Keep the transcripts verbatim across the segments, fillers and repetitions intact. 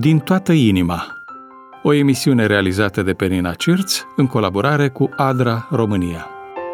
Din toată inima, o emisiune realizată de Penina Cirț în colaborare cu ADRA România.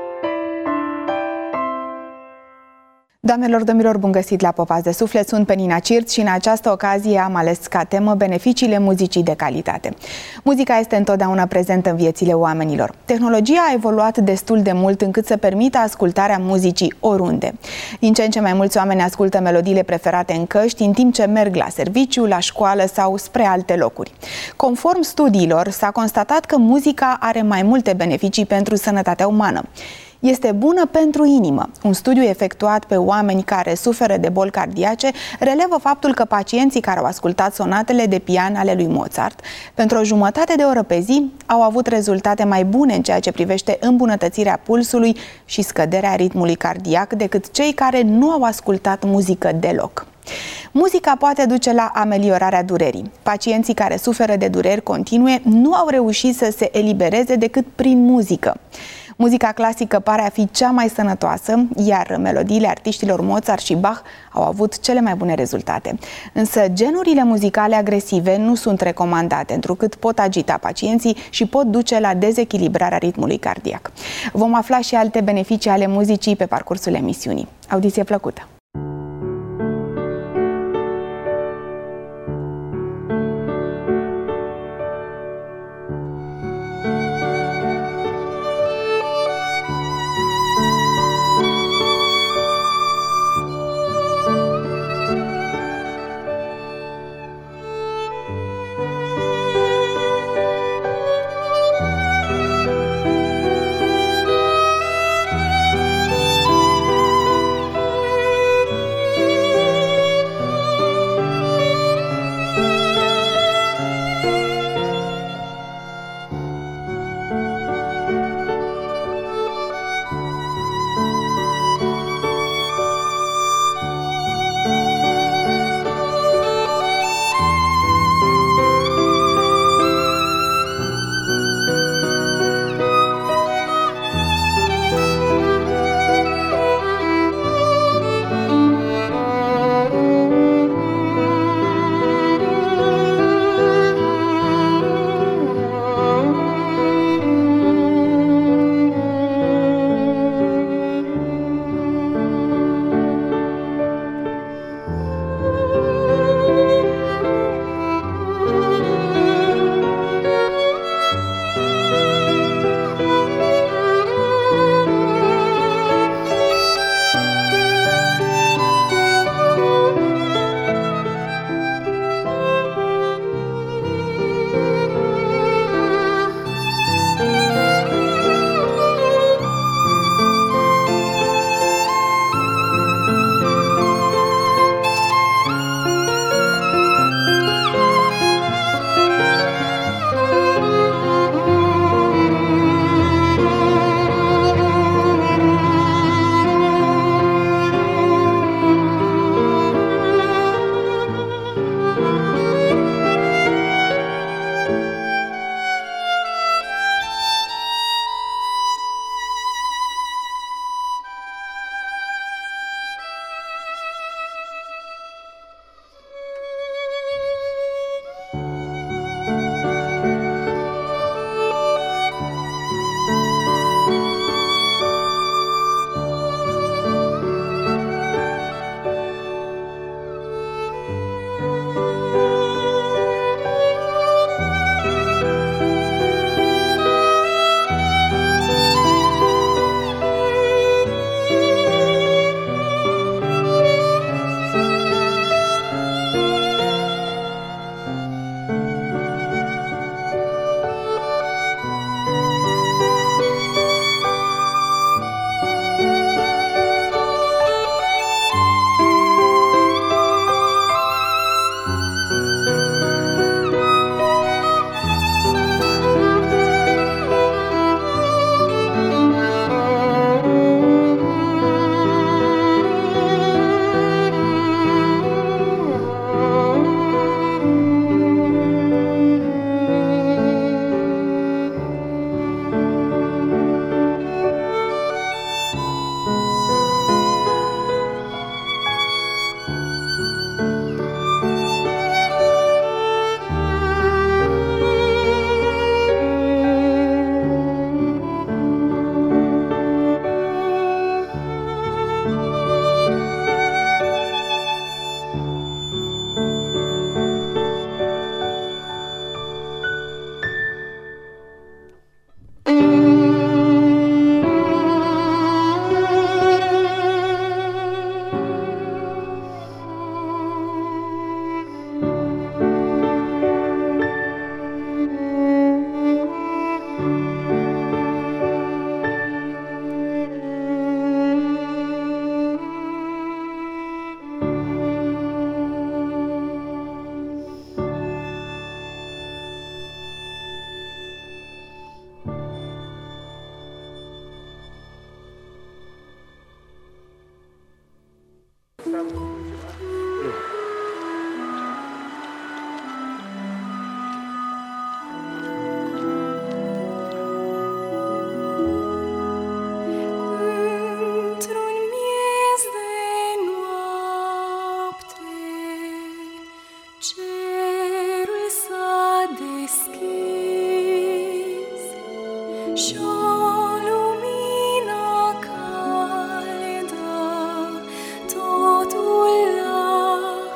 Doamnelor, domnilor, bun găsit la Popas de Suflet, sunt Penina Cirț și în această ocazie am ales ca temă beneficiile muzicii de calitate. Muzica este întotdeauna prezentă în viețile oamenilor. Tehnologia a evoluat destul de mult încât să permită ascultarea muzicii oriunde. Din ce în ce mai mulți oameni ascultă melodiile preferate în căști în timp ce merg la serviciu, la școală sau spre alte locuri. Conform studiilor, s-a constatat că muzica are mai multe beneficii pentru sănătatea umană. Este bună pentru inimă. Un studiu efectuat pe oameni care suferă de boli cardiace relevă faptul că pacienții care au ascultat sonatele de pian ale lui Mozart pentru o jumătate de oră pe zi au avut rezultate mai bune în ceea ce privește îmbunătățirea pulsului și scăderea ritmului cardiac decât cei care nu au ascultat muzică deloc. Muzica poate duce la ameliorarea durerii. Pacienții care suferă de dureri continue nu au reușit să se elibereze decât prin muzică. Muzica clasică pare a fi cea mai sănătoasă, iar melodiile artiștilor Mozart și Bach au avut cele mai bune rezultate. Însă genurile muzicale agresive nu sunt recomandate, întrucât pot agita pacienții și pot duce la dezechilibrarea ritmului cardiac. Vom afla și alte beneficii ale muzicii pe parcursul emisiunii. Audiție plăcută! Totul la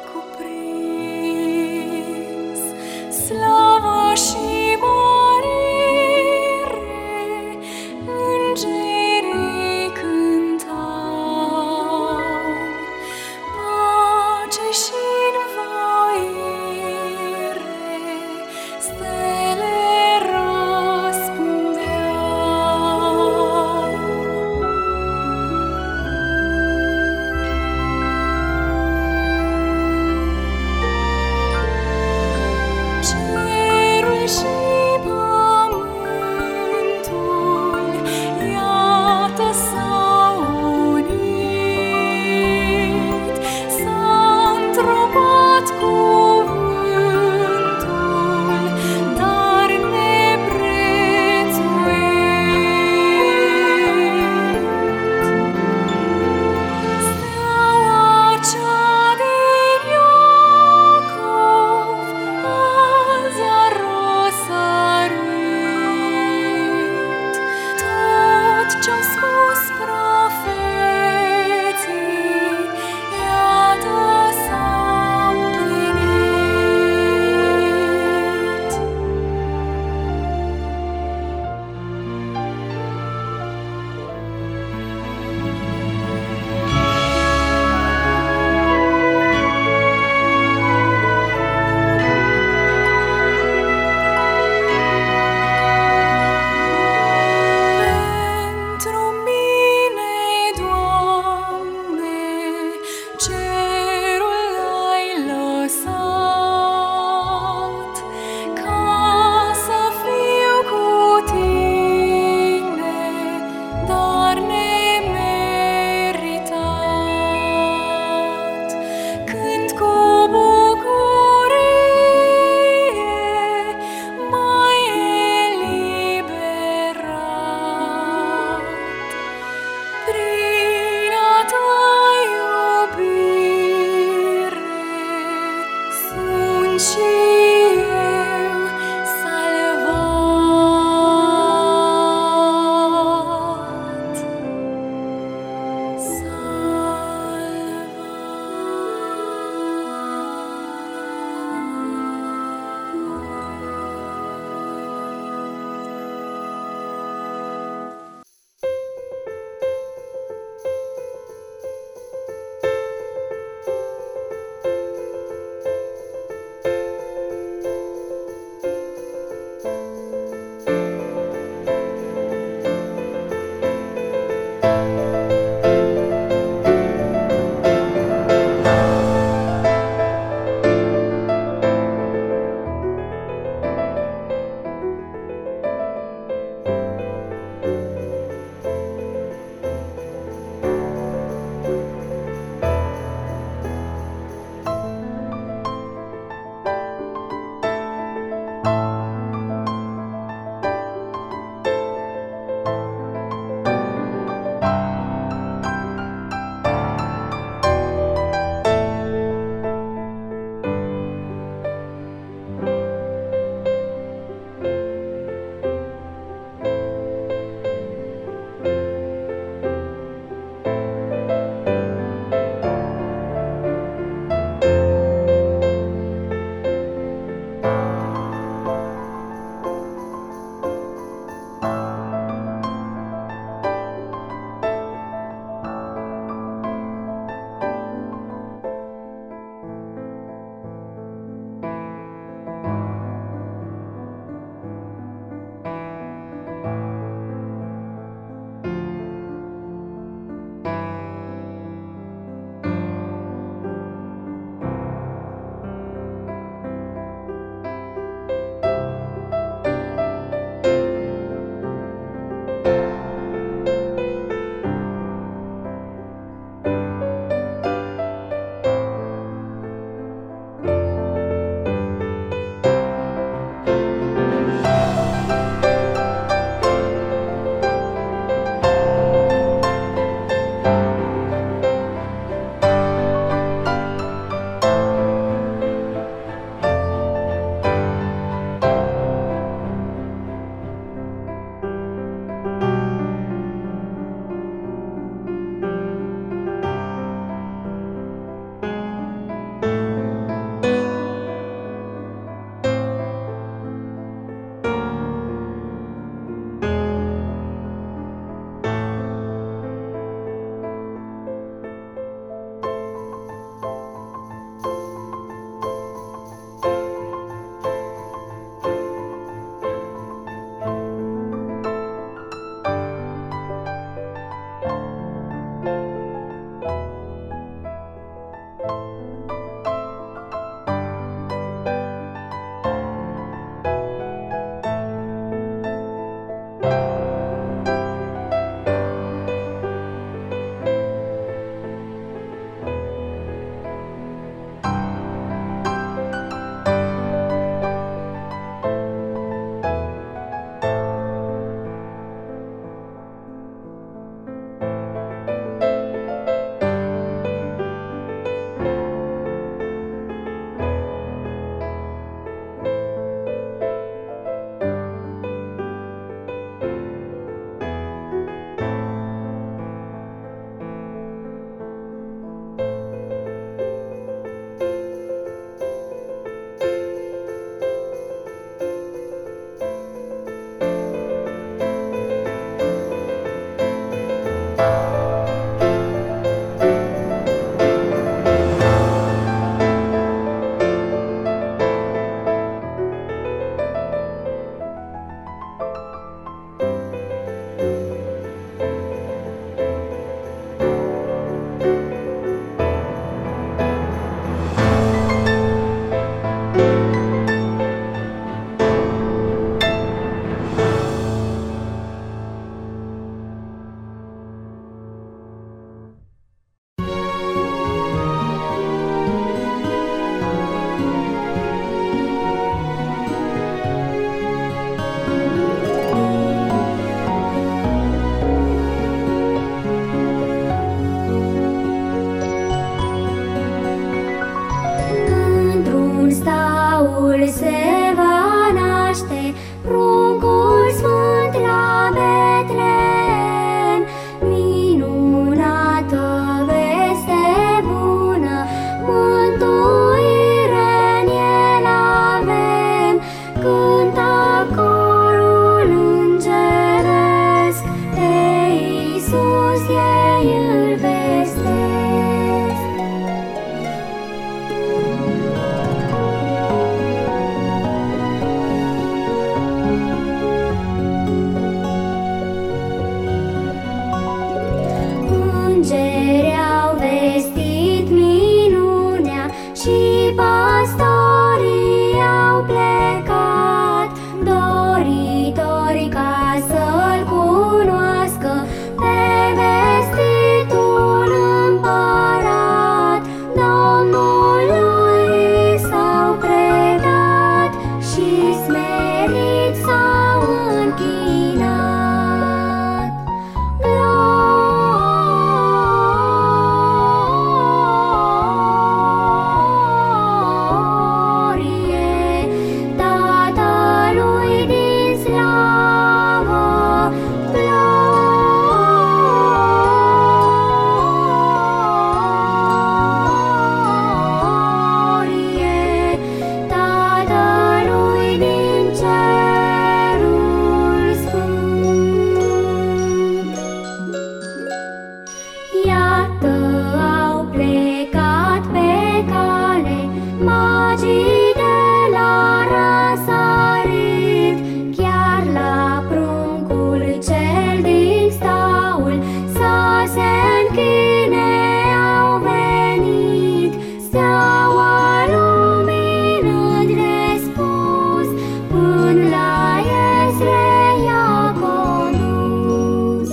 Steaua luminând răspuns, până la Ezre i-a condus.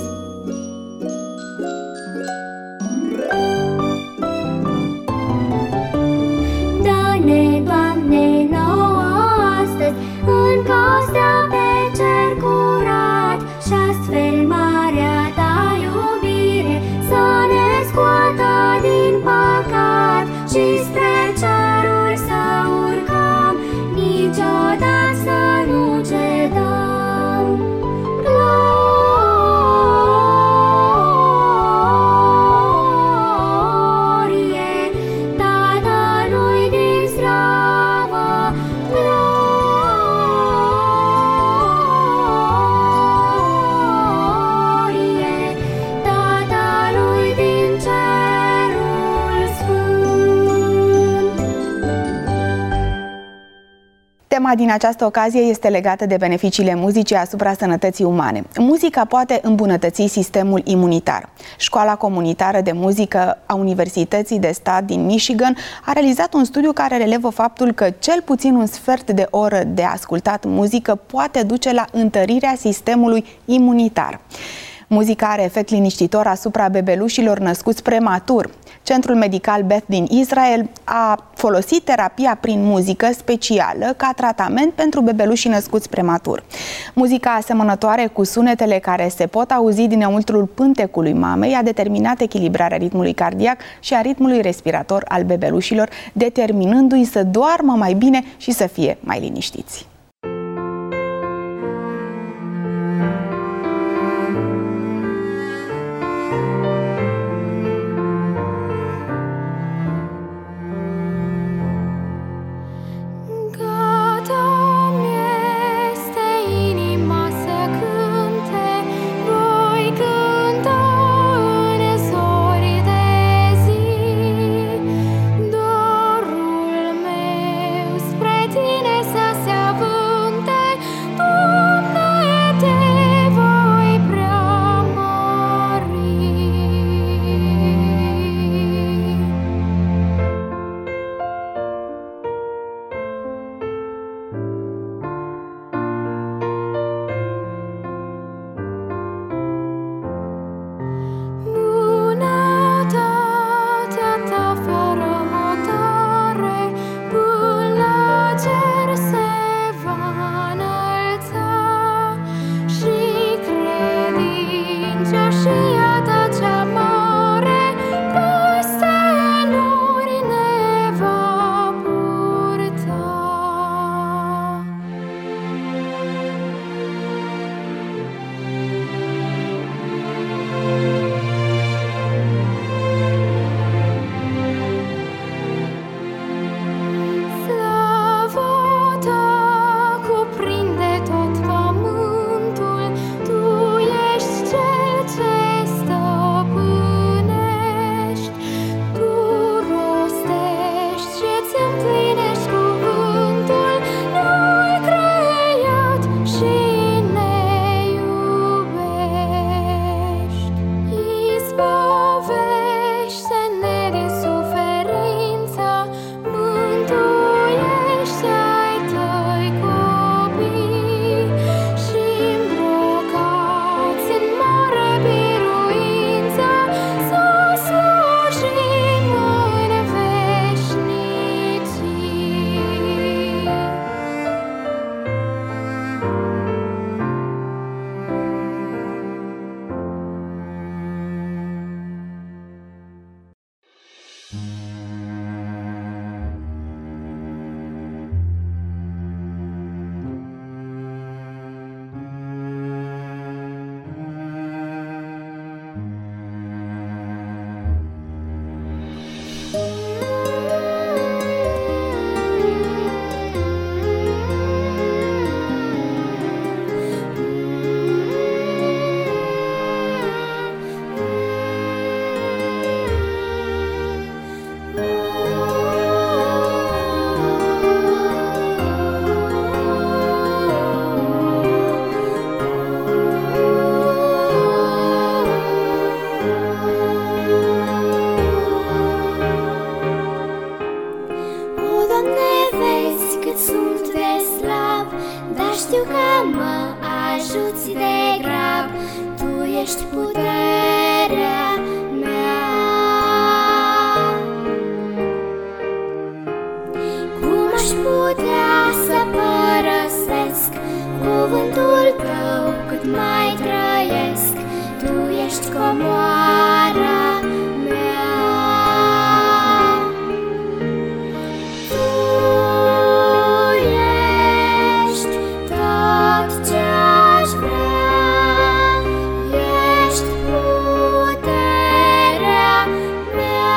Dă-ne, Doamne, nouă astăzi încă o stea pe cer curat, și astfel marea Ta iubire să ne scoată din păcat și spre cerul să urcăm, niciodată să nu cedăm. Glorie Tatălui din slavă, glorie Tatălui din cerul sfânt. Tema din această ocazie este legată de beneficiile muzicii asupra sănătății umane. Muzica poate îmbunătăți sistemul imunitar. Școala comunitară de muzică a Universității de Stat din Michigan a realizat un studiu care relevă faptul că cel puțin un sfert de oră de ascultat muzică poate duce la întărirea sistemului imunitar. Muzica are efect liniștitor asupra bebelușilor născuți prematur. Centrul Medical Beth din Israel a folosit terapia prin muzică specială ca tratament pentru bebelușii născuți prematur. Muzica asemănătoare cu sunetele care se pot auzi dinăuntrul pântecului mamei a determinat echilibrarea ritmului cardiac și a ritmului respirator al bebelușilor, determinându-i să doarmă mai bine și să fie mai liniștiți. Dorul meu spre tine să se avânte. știu că mă ajuți de grab, Tu ești puterea mea. Cum aș putea să părăsesc cuvântul Tău cât mai trăiesc? Tu ești comoara mea. Tu ești tot ce-aș vrea, ești puterea mea.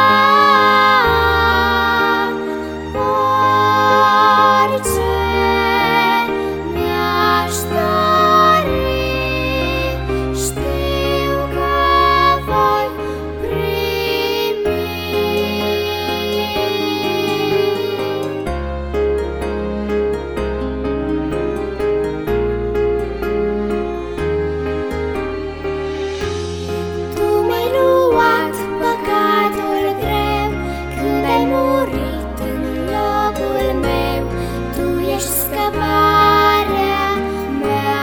Orice mi-aș dori, știu că voi primi. Tu mi-ai luat păcatul greu când ai murit în locul meu. Tu ești scăparea mea.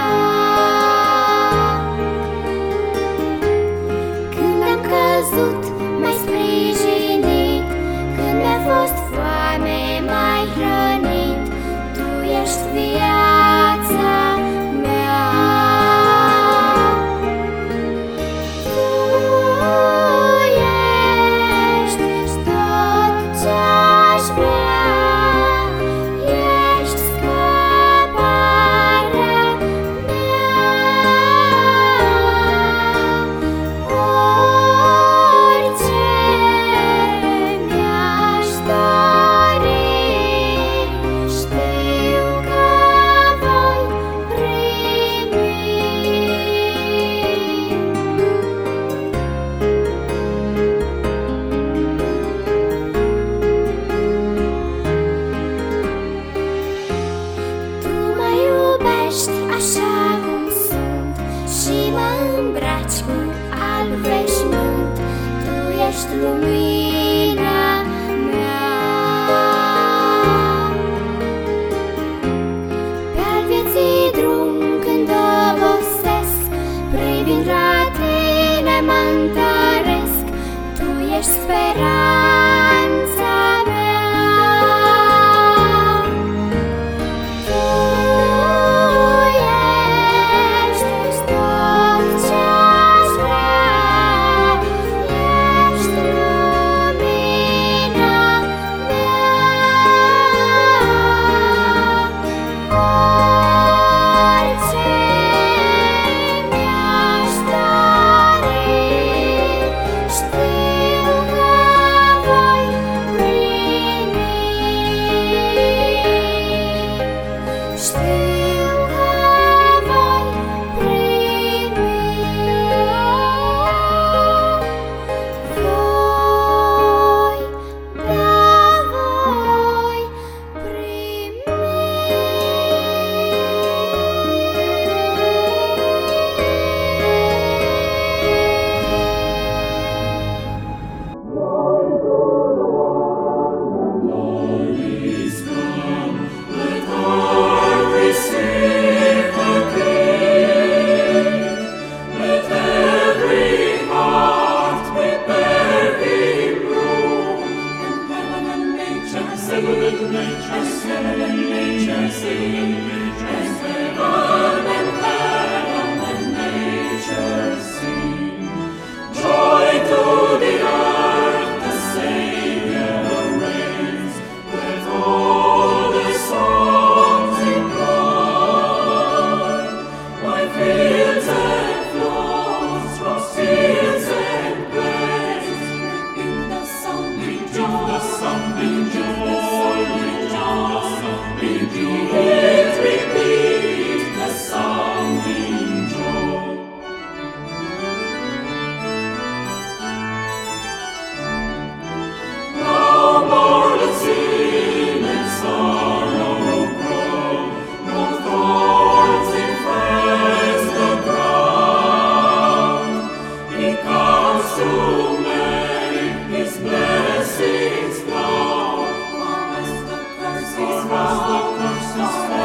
Când am căzut, m-ai sprijinit, când mi-a fost foame, m-ai hrănit. Tu ești viața mea. Tu ești tot ce-aș vrea, ești scăparea mea. Orice mi-aș dori, știu că voi primi. Tu mă iubești așa cum sunt și mă îmbraci cu alb veșmânt. Tu ești lumina mea. Pe-al vieții drum când obosesc, privind la Tine mă întăresc. Tu ești speranța mea. Tu ești tot ce-aș vrea, ești lumina mea. Orice mi-aș dori, știu că voi primi. Știu că voi primi. Voi, da, voi Blessings flow, for us the curses fall,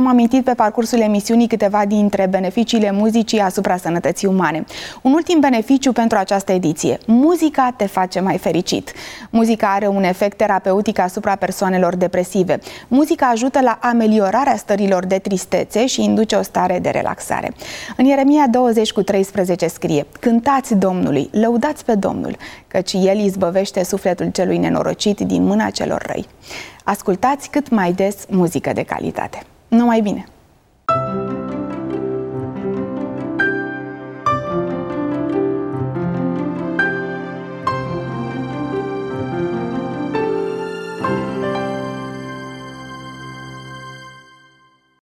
Am amintit pe parcursul emisiunii câteva dintre beneficiile muzicii asupra sănătății umane. Un ultim beneficiu pentru această ediție: muzica te face mai fericit. Muzica are un efect terapeutic asupra persoanelor depresive. Muzica ajută la ameliorarea stărilor de tristețe și induce o stare de relaxare. În Ieremia douăzeci cu treisprezece scrie: cântați Domnului, lăudați pe Domnul, căci El izbăvește sufletul celui nenorocit din mâna celor răi. Ascultați cât mai des muzică de calitate. Numai bine!